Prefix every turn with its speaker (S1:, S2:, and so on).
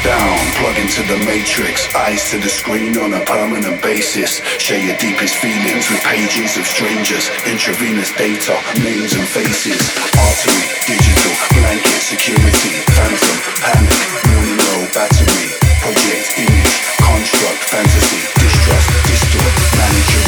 S1: down, plug into the matrix, eyes to the screen on a permanent basis. Share your deepest feelings with pages of strangers, intravenous data, names and faces. Artery, digital, blanket, security, phantom, panic, morning low, battery, project, image, construct, fantasy, distrust, distort, manager,